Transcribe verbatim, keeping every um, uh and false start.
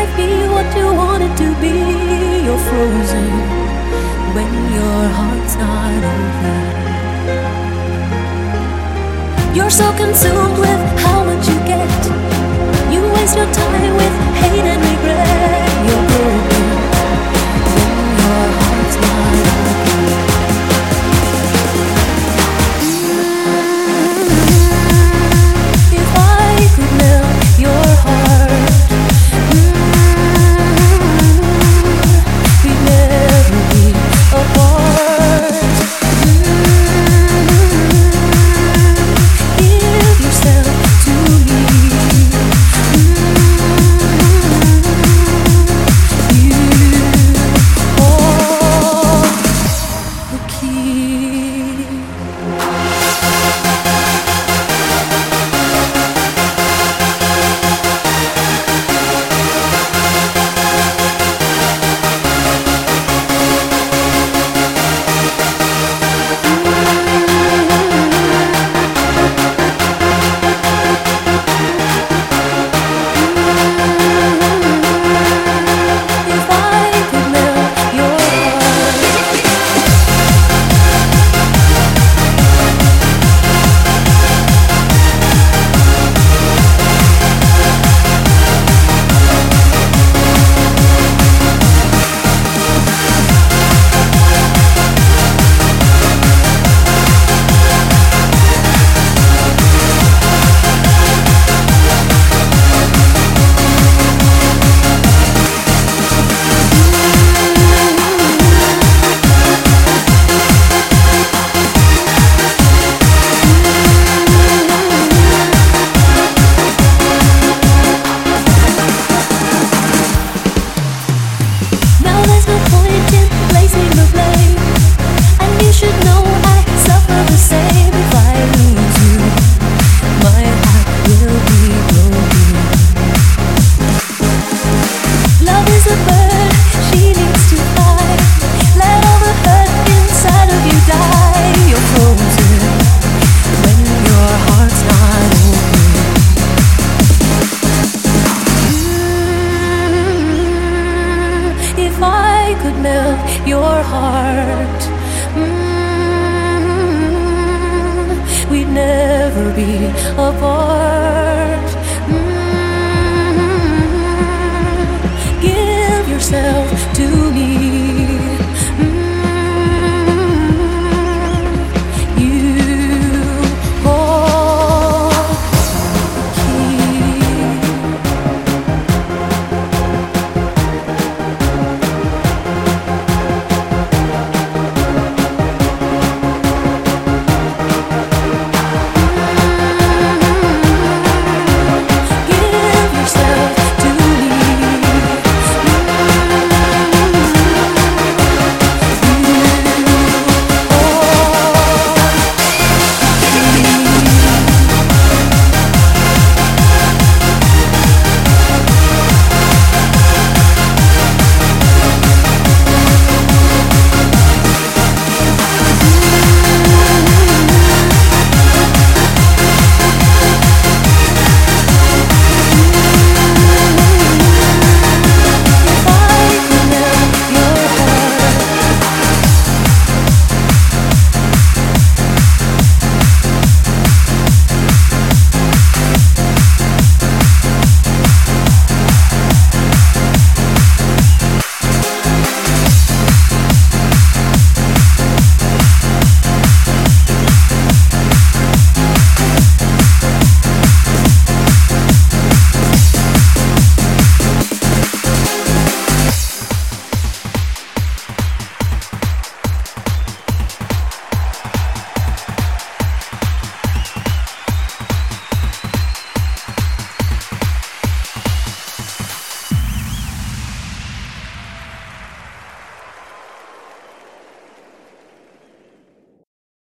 life be what you want it to be? You're frozen when your heart's not open. You're so consumed with how much you get. You waste your time with hate and regret. You're broken when your heart's not open. If I could melt your heart, we'd never be apart. Give yourself to me. You hold the key. If I could melt your heart, now there's no point in placing the blame. And you should know I suffer the same. If I lose you, my heart will be broken. Love is a bird, she needs to fly. Let all the hurt inside of you die. You're frozen when your heart's not open. If I could melt your heart, mm, we'd never be apart.